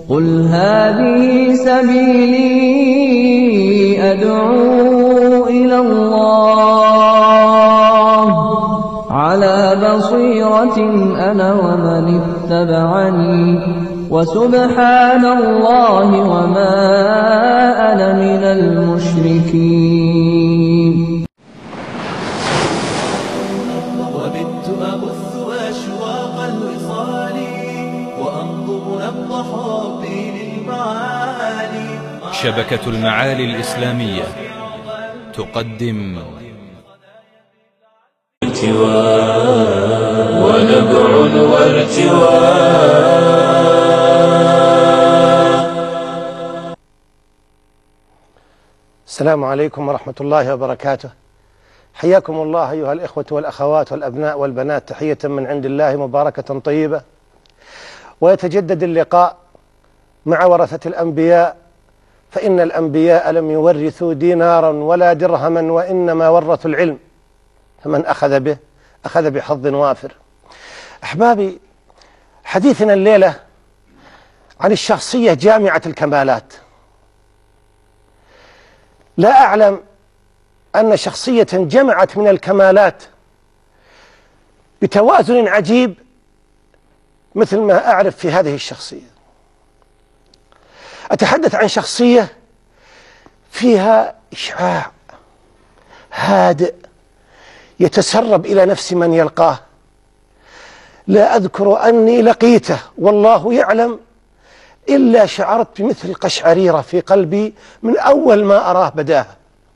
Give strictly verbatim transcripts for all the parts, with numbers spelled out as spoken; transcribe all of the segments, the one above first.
قل هذه سبيلي أدعو إلى الله على بصيرة أنا ومن اتبعني وسبحان الله وما أنا من المشركين. وبت أبث أشواق الوصال وأنظم نبض حبي للمعالي. شبكة المعالي الإسلامية تقدم ونبع وارتواء. السلام عليكم ورحمة الله وبركاته. حياكم الله أيها الإخوة والأخوات والأبناء والبنات تحية من عند الله مباركة طيبة. ويتجدد اللقاء مع ورثة الأنبياء، فإن الأنبياء لم يورثوا دينارا ولا درهما وإنما ورثوا العلم، فمن أخذ به أخذ بحظ وافر. أحبابي، حديثنا الليلة عن الشخصية جامعة الكمالات. لا أعلم أن شخصية جمعت من الكمالات بتوازن عجيب مثل ما أعرف في هذه الشخصية. أتحدث عن شخصية فيها إشعاع هادئ يتسرب إلى نفس من يلقاه. لا أذكر أني لقيته والله يعلم إلا شعرت بمثل قشعريرة في قلبي من أول ما أراه بداها.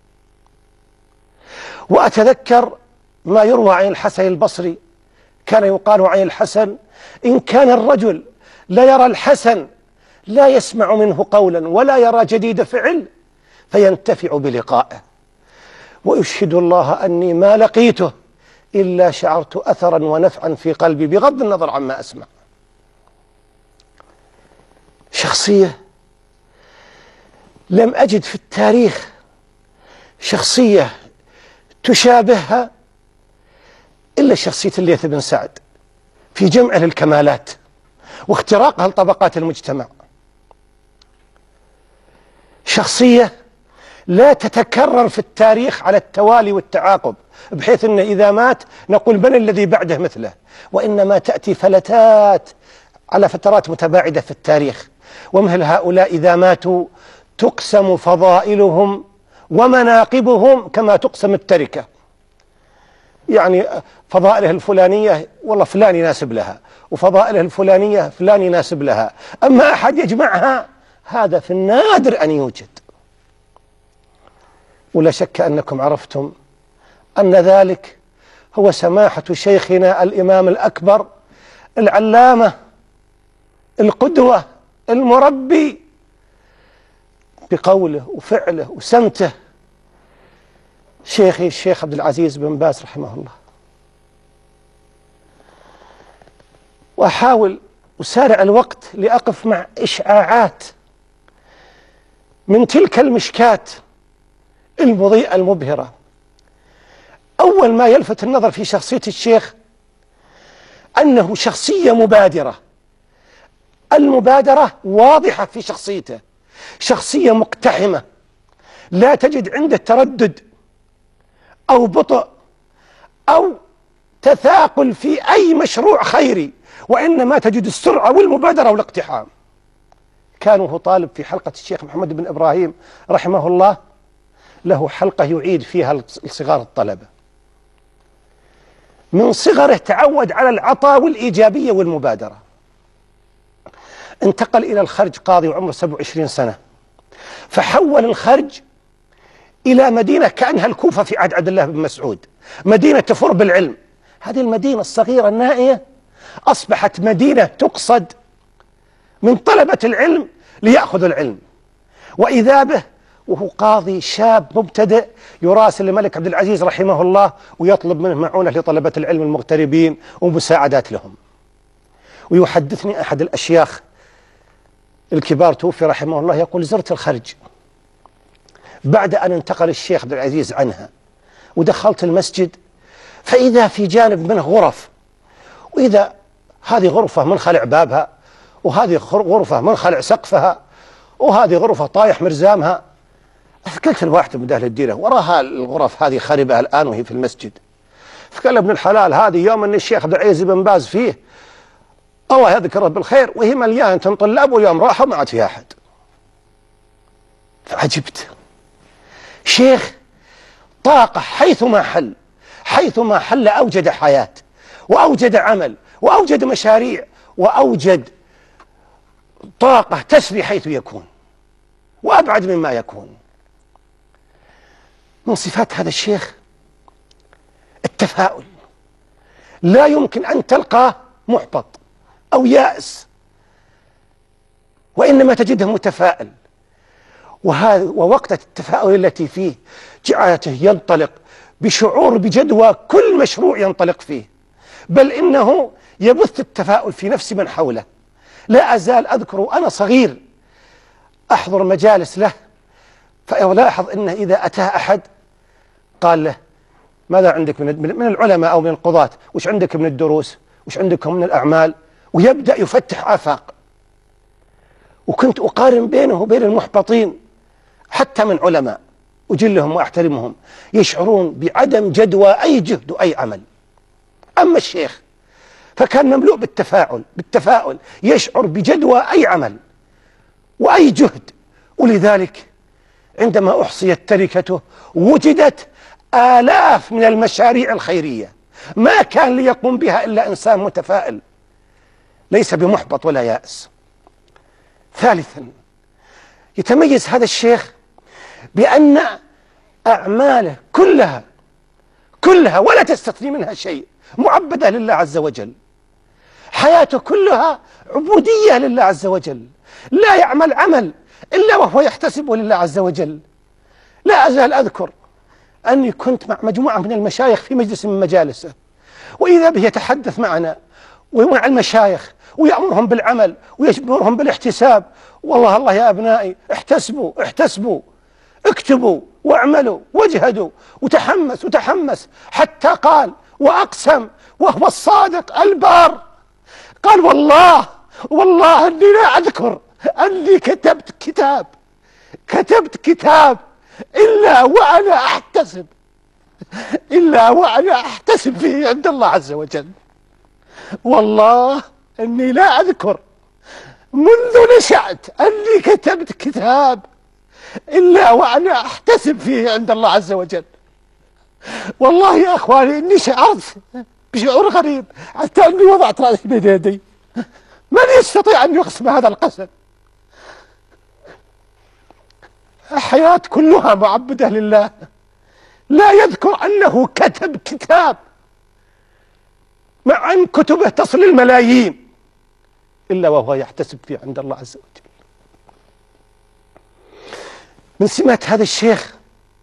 وأتذكر ما يروى عن الحسن البصري، كان يقال عن الحسن: إن كان الرجل لا يرى الحسن لا يسمع منه قولا ولا يرى جديد فعل فينتفع بلقائه. وأشهد الله أني ما لقيته إلا شعرت أثرا ونفعا في قلبي بغض النظر عما أسمع. شخصية لم أجد في التاريخ شخصية تشابهها إلا شخصية الليث بن سعد في جمعه للكمالات واختراقها لطبقات المجتمع. شخصية لا تتكرر في التاريخ على التوالي والتعاقب، بحيث أن إذا مات نقول من الذي بعده مثله، وإنما تأتي فلتات على فترات متباعدة في التاريخ. ومثل هؤلاء إذا ماتوا تقسم فضائلهم ومناقبهم كما تقسم التركة، يعني فضائله الفلانية والله فلان يناسب لها، وفضائله الفلانية فلان يناسب لها، أما أحد يجمعها هذا في النادر أن يوجد. ولا شك أنكم عرفتم أن ذلك هو سماحة شيخنا الإمام الأكبر العلامة القدوة المربي بقوله وفعله وسمته، شيخي الشيخ عبد العزيز بن باز رحمه الله. وأحاول أسارع الوقت لأقف مع إشعاعات من تلك المشكات المضيئة المبهرة. أول ما يلفت النظر في شخصية الشيخ أنه شخصية مبادرة. المبادرة واضحة في شخصيته، شخصية مقتحمة، لا تجد عنده تردد أو بطء أو تثاقل في أي مشروع خيري، وإنما تجد السرعة والمبادرة والاقتحام. كان هو طالب في حلقة الشيخ محمد بن إبراهيم رحمه الله، له حلقة يعيد فيها لصغار الطلبة. من صغره تعود على العطاء والإيجابية والمبادرة. انتقل إلى الخرج قاضي وعمره سبع وعشرين سنة، فحول الخرج إلى مدينة كأنها الكوفة في عهد عبد الله بن مسعود، مدينة تفر بالعلم. هذه المدينة الصغيرة النائية أصبحت مدينة تقصد من طلبة العلم ليأخذوا العلم. وإذا به وهو قاضي شاب مبتدئ يراسل الملك عبد العزيز رحمه الله ويطلب منه معونة لطلبة العلم المغتربين ومساعدات لهم. ويحدثني أحد الأشياخ الكبار توفي رحمه الله يقول: زرت الخرج بعد أن انتقل الشيخ عبد العزيز عنها، ودخلت المسجد فإذا في جانب منه غرف، وإذا هذه غرفة منخلع بابها وهذه غرفة منخلع سقفها، وهذه غرفة طايح مرزامها. قلت الواحد من أهل الديرة وراها الغرف هذه خربة الآن وهي في المسجد. فقال ابن الحلال هذه يوم أن الشيخ عبد العزيز بن باز فيه الله يذكره بالخير وهي مليانة طلاب، واليوم راحوا ما عاد فيها أحد. فعجبت، شيخ طاقة حيثما حل، حيثما حل أوجد حياة وأوجد عمل وأوجد مشاريع وأوجد طاقة تسري حيث يكون وأبعد مما يكون. من صفات هذا الشيخ التفاؤل، لا يمكن أن تلقاه محبط أو يائس، وإنما تجده متفائل. وهذا ووقت التفاؤل التي فيه جعلته ينطلق بشعور بجدوى كل مشروع ينطلق فيه، بل إنه يبث التفاؤل في نفس من حوله. لا أزال أذكر وأنا صغير أحضر مجالس له، فألاحظ أنه إذا أتاه أحد قال له ماذا عندك من من العلماء أو من القضاة، وش عندك من الدروس، وش عندكم من الأعمال، ويبدأ يفتح آفاق. وكنت أقارن بينه وبين المحبطين حتى من علماء أجلهم وأحترمهم، يشعرون بعدم جدوى أي جهد وأي عمل. أما الشيخ فكان مملوء بالتفاعل بالتفاؤل، يشعر بجدوى أي عمل وأي جهد. ولذلك عندما أحصيت تركته وجدت آلاف من المشاريع الخيرية ما كان ليقوم بها إلا إنسان متفائل ليس بمحبط ولا يائس. ثالثا، يتميز هذا الشيخ بأن أعماله كلها كلها ولا تستثني منها شيء معبدة لله عز وجل. حياته كلها عبودية لله عز وجل، لا يعمل عمل إلا وهو يحتسبه لله عز وجل. لا أزال أذكر أني كنت مع مجموعة من المشايخ في مجلس من مجالسه، وإذا به يتحدث معنا ومع المشايخ ويأمرهم بالعمل ويأمرهم بالاحتساب. والله الله يا أبنائي احتسبوا احتسبوا اكتبوا واعملوا واجهدوا، وتحمس وتحمس حتى قال وأقسم وهو الصادق البار، قال والله والله أني لا أذكر أني كتبت كتاب كتبت كتاب إلا وأنا أحتسب إلا وأنا أحتسب فيه عند الله عز وجل. والله أني لا أذكر منذ نشأت أني كتبت كتاب إلا وأنا أحتسب فيه عند الله عز وجل. والله يا أخواني إني شعرت بشعور غريب حتى أني وضعت رأسي بين يدي. من يستطيع أن يقسم هذا القسم؟ الحياة كلها معبدة لله، لا يذكر أنه كتب كتاب مع أن كتبه تصل الملايين إلا وهو يحتسب فيه عند الله عز وجل. من سمات هذا الشيخ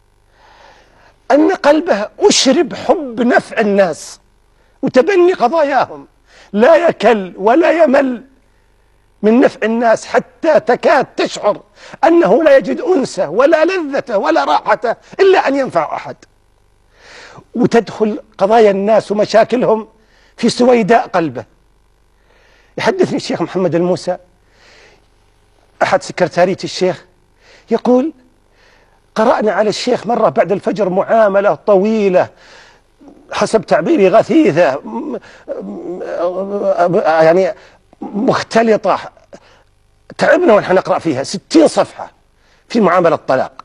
أن قلبه أشرب حب نفع الناس وتبني قضاياهم، لا يكل ولا يمل من نفع الناس حتى تكاد تشعر أنه لا يجد أنسه ولا لذته ولا راحته إلا أن ينفع أحد. وتدخل قضايا الناس ومشاكلهم في سويداء قلبه. يحدثني الشيخ محمد الموسى أحد سكرتارية الشيخ يقول قرأنا على الشيخ مرة بعد الفجر معاملة طويلة حسب تعبيري غثيثة يعني مختلطة، تعبنا ونحن نقرأ فيها ستين صفحة في معاملة الطلاق.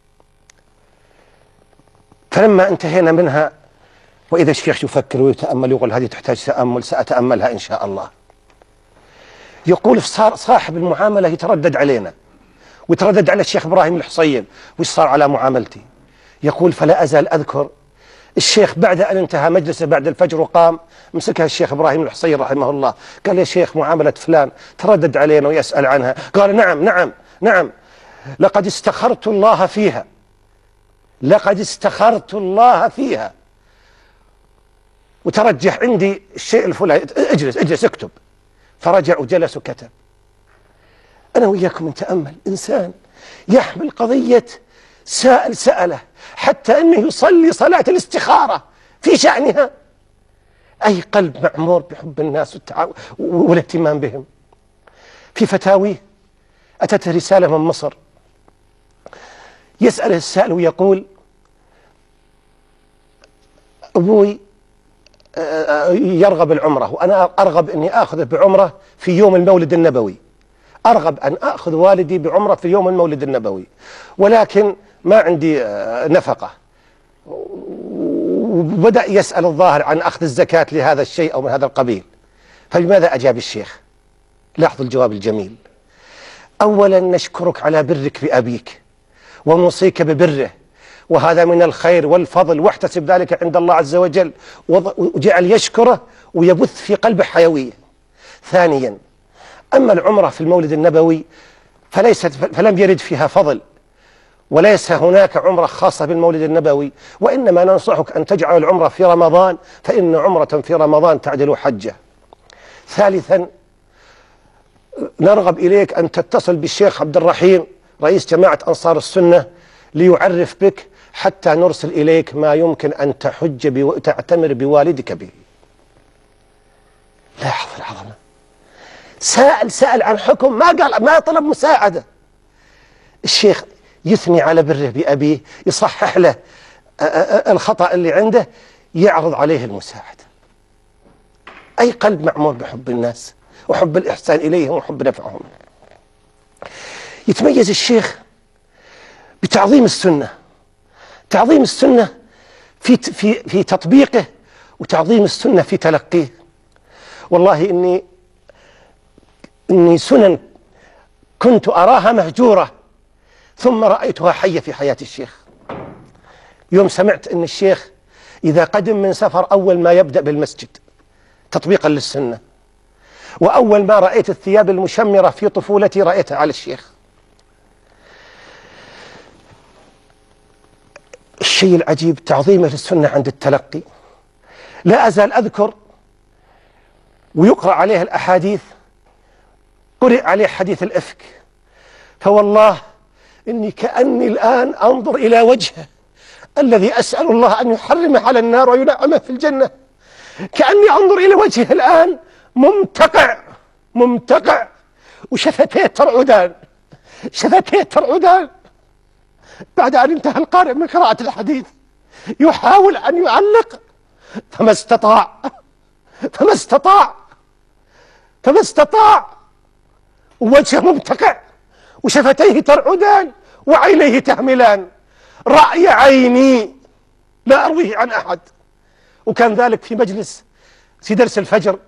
فلما انتهينا منها وإذا الشيخ يفكر ويتأمل يقول هذه تحتاج تأمل، سأتأملها إن شاء الله. يقول صار صاحب المعاملة يتردد علينا ويتردد على الشيخ إبراهيم الحصين وش صار على معاملتي. يقول فلا أزال أذكر الشيخ بعد أن انتهى مجلسه بعد الفجر وقام مسكها الشيخ إبراهيم الحصين رحمه الله قال يا شيخ معاملة فلان تردد علينا ويسأل عنها. قال نعم نعم نعم لقد استخرت الله فيها لقد استخرت الله فيها وترجح عندي الشيء الفلاني، اجلس اجلس اكتب. فرجع وجلس وكتب. أنا وإياكم نتأمل إنسان يحمل قضية سائل سأله حتى أنه يصلي صلاة الاستخارة في شأنها. أي قلب معمور بحب الناس والاهتمام بهم. في فتاويه أتته رسالة من مصر، يسأله السائل ويقول: أبوي يرغب العمرة وأنا أرغب أني أخذه بعمرة في يوم المولد النبوي، أرغب أن أخذ والدي بعمرة في يوم المولد النبوي، ولكن ما عندي نفقة. وبدأ يسأل الظاهر عن أخذ الزكاة لهذا الشيء أو من هذا القبيل. فلماذا أجاب الشيخ؟ لاحظوا الجواب الجميل: أولا نشكرك على برك بأبيك ونوصيك ببره، وهذا من الخير والفضل، واحتسب ذلك عند الله عز وجل. وجعل يشكره ويبث في قلبه حيوية. ثانيا، أما العمرة في المولد النبوي فليست فلم يرد فيها فضل، وليس هناك عمرة خاصة بالمولد النبوي، وإنما ننصحك أن تجعل العمرة في رمضان، فإن عمرة في رمضان تعدل حجة. ثالثا، نرغب إليك أن تتصل بالشيخ عبد الرحيم رئيس جماعة أنصار السنة ليعرف بك حتى نرسل إليك ما يمكن أن تحج وتعتمر بوالدك به. لاحظ العظمة، سائل سأل عن حكم، ما قال ما طلب مساعدة. الشيخ يثني على بره بأبيه، يصحح له الخطأ اللي عنده، يعرض عليه المساعدة. أي قلب معمور بحب الناس وحب الإحسان إليهم وحب نفعهم. يتميز الشيخ بتعظيم السنة، تعظيم السنة في في في تطبيقه، وتعظيم السنة في تلقيه. والله إني إني سنن كنت أراها مهجورة ثم رأيتها حية في حياة الشيخ. يوم سمعت أن الشيخ إذا قدم من سفر أول ما يبدأ بالمسجد تطبيقا للسنة، وأول ما رأيت الثياب المشمرة في طفولتي رأيتها على الشيخ. الشيء العجيب تعظيمه للسنة عند التلقي. لا أزال أذكر ويقرأ عليه الأحاديث، قرئ عليه حديث الإفك، فوالله إني كأني الآن أنظر إلى وجهه الذي أسأل الله أن يحرمه على النار وينعمه في الجنة. كأني أنظر إلى وجهه الآن ممتقع ممتقع وشفتيه ترعدان، شفتيه ترعدان بعد أن انتهى القارئ من قراءة الحديث يحاول أن يعلق فما استطاع فما استطاع فما استطاع وجهه ممتقع وشفتيه ترعدان وعينيه تهملان، رأي عيني لا أرويه عن أحد. وكان ذلك في مجلس في درس الفجر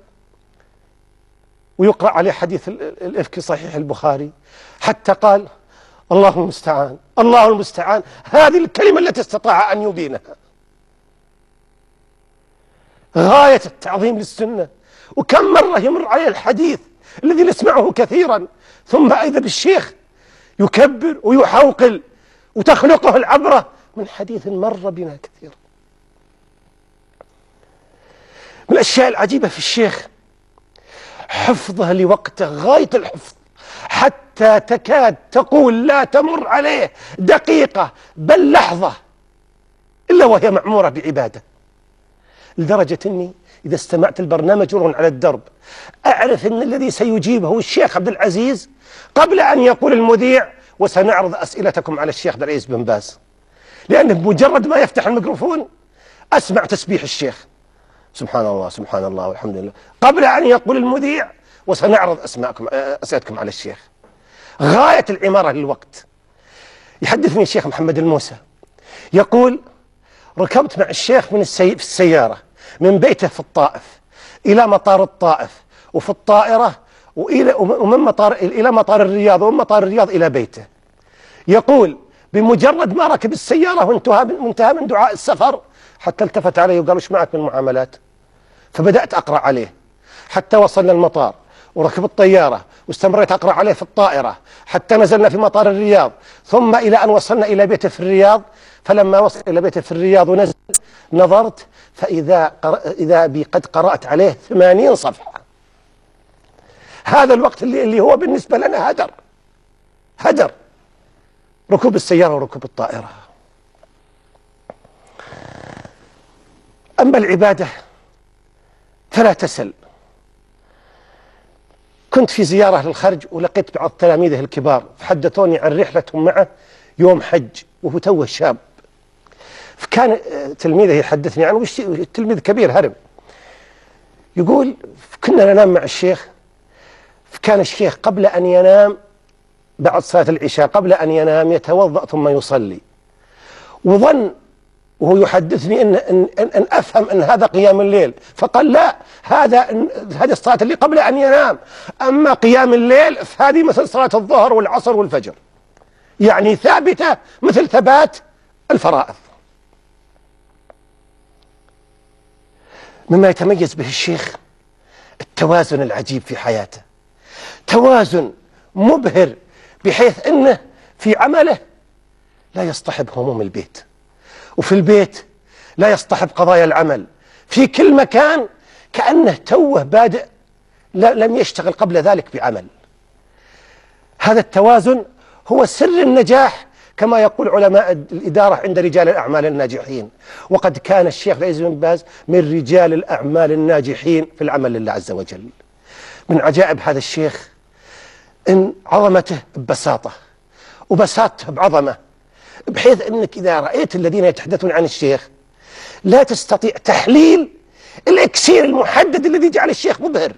ويقرأ عليه حديث الإفك صحيح البخاري، حتى قال: الله المستعان الله المستعان، هذه الكلمة التي استطاع أن يبينها. غاية التعظيم للسنة. وكم مرة يمر عليه الحديث الذي نسمعه كثيرا، ثم إذا بالشيخ يكبر ويحوقل وتخلقه العبرة من حديث مر بنا كثيرا. من الأشياء العجيبة في الشيخ حفظه لوقته غاية الحفظ، حتى تكاد تقول لا تمر عليه دقيقة بل لحظة إلا وهي معمورة بعبادة، لدرجة أني إذا استمعت البرنامج يرون على الدرب أعرف أن الذي سيجيبه هو الشيخ عبد العزيز قبل أن يقول المذيع: وسنعرض أسئلتكم على الشيخ عبد العزيز بن باز، لأنه بمجرد ما يفتح الميكروفون أسمع تسبيح الشيخ سبحان الله سبحان الله والحمد لله، قبل أن يقول المذيع: وسنعرض أسماءكم أسئلتكم على الشيخ. غاية العمارة للوقت. يحدثني الشيخ محمد الموسى يقول: ركبت مع الشيخ من السي... في السيارة من بيته في الطائف إلى مطار الطائف، وفي الطائرة وإلى ومن مطار إلى مطار الرياض، ومن مطار الرياض إلى بيته. يقول: بمجرد ما ركب السيارة وانتهى من, وانتهى من دعاء السفر حتى التفت علي وقال: وش معك من معاملات؟ فبدأت أقرأ عليه حتى وصلنا المطار، وركب الطيارة واستمريت أقرأ عليه في الطائرة حتى نزلنا في مطار الرياض، ثم إلى أن وصلنا إلى بيته في الرياض. فلما وصل إلى بيته في الرياض ونزل نظرت فإذا قر... إذا بي قد قرأت عليه ثمانين صفحة. هذا الوقت اللي, اللي هو بالنسبة لنا هدر هدر ركوب السيارة وركوب الطائرة. أما العبادة فلا تسل. كنت في زيارة للخرج ولقيت بعض تلاميذه الكبار فحدثوني عن رحلتهم معه يوم حج وهو توه شاب. فكان تلميذه يحدثني عنه، تلميذ كبير هرم، يقول كنا ننام مع الشيخ، فكان الشيخ قبل أن ينام بعد صلاة العشاء قبل أن ينام يتوضأ ثم يصلي، وظن وهو يحدثني إن, إن, إن, إن أفهم أن هذا قيام الليل، فقال لا، هذا هذه الصلاة اللي قبل أن ينام، أما قيام الليل فهذه مثل صلاة الظهر والعصر والفجر، يعني ثابتة مثل ثبات الفرائض. مما يتميز به الشيخ التوازن العجيب في حياته، توازن مبهر، بحيث أنه في عمله لا يصطحب هموم البيت، وفي البيت لا يصطحب قضايا العمل، في كل مكان كأنه توه بادئ لم يشتغل قبل ذلك بعمل. هذا التوازن هو سر النجاح كما يقول علماء الإدارة عند رجال الأعمال الناجحين، وقد كان الشيخ عبد العزيز بن باز من رجال الأعمال الناجحين في العمل لله عز وجل. من عجائب هذا الشيخ إن عظمته ببساطة وبساطته بعظمة، بحيث أنك إذا رأيت الذين يتحدثون عن الشيخ لا تستطيع تحليل الإكسير المحدد الذي جعل الشيخ مبهر،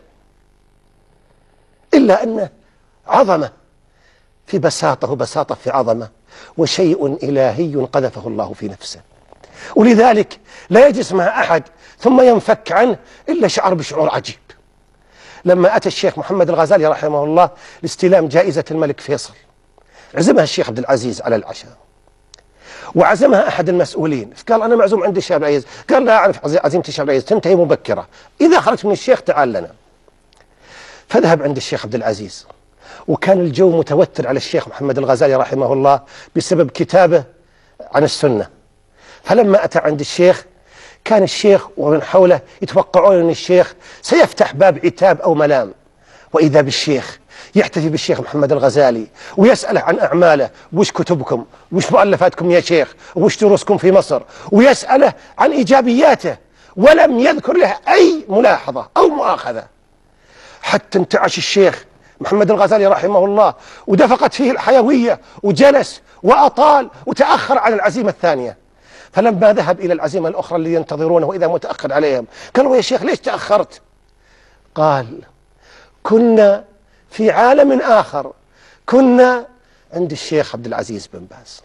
إلا أنه عظمة في بساطة وبساطة في عظمة، وشيء إلهي قذفه الله في نفسه، ولذلك لا يجلس مع أحد ثم ينفك عنه إلا شعر بشعور عجيب. لما أتى الشيخ محمد الغزالي رحمه الله لاستلام جائزة الملك فيصل، عزمها الشيخ عبد العزيز على العشاء، وعزمها أحد المسؤولين، فقال أنا معزوم عند الشيخ عبد العزيز، قال لا أعرف عزيمة الشيخ عبد العزيز تنتهي مبكرة، إذا خرجت من الشيخ تعال لنا. فذهب عند الشيخ عبد العزيز، وكان الجو متوتر على الشيخ محمد الغزالي رحمه الله بسبب كتابه عن السنة. فلما أتى عند الشيخ كان الشيخ ومن حوله يتوقعون أن الشيخ سيفتح باب عتاب أو ملام، وإذا بالشيخ يحتفي بالشيخ محمد الغزالي ويسأله عن أعماله، وش كتبكم، وش مؤلفاتكم يا شيخ، وش دروسكم في مصر، ويسأله عن إيجابياته، ولم يذكر له أي ملاحظة أو مؤاخذة، حتى انتعش الشيخ محمد الغزالي رحمه الله ودفقت فيه الحيوية، وجلس وأطال وتأخر عن العزيمة الثانية. فلما ذهب إلى العزيمة الأخرى اللي ينتظرونه وإذا متأخر عليهم، قالوا يا شيخ ليش تأخرت؟ قال كنا في عالم آخر، كنا عند الشيخ عبد العزيز بن باز.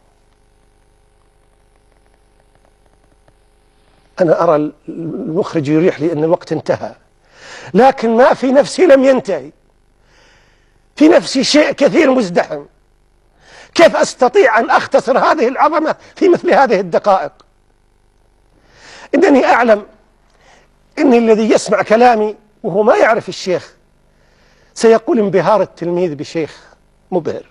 أنا أرى المخرج يريح لي أن الوقت انتهى، لكن ما في نفسي لم ينتهي، في نفسي شيء كثير مزدحم، كيف أستطيع أن أختصر هذه العظمة في مثل هذه الدقائق؟ إنني أعلم إن الذي يسمع كلامي وهو ما يعرف الشيخ سيقول انبهار التلميذ بشيخ مبهر،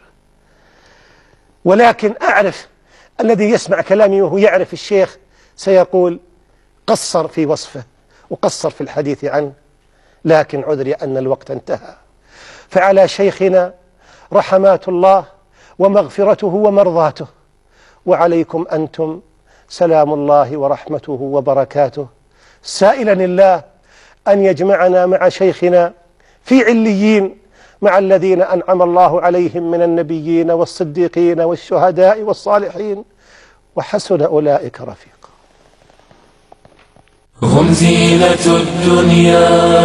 ولكن أعرف الذي يسمع كلامي وهو يعرف الشيخ سيقول قصر في وصفه وقصر في الحديث عنه، لكن عذري أن الوقت انتهى. فعلى شيخنا رحمات الله ومغفرته ومرضاته، وعليكم أنتم سلام الله ورحمته وبركاته، سائلا الله أن يجمعنا مع شيخنا في عليين مع الذين أنعم الله عليهم من النبيين والصديقين والشهداء والصالحين، وحسن أولئك رفيقا. هم زينة الدنيا.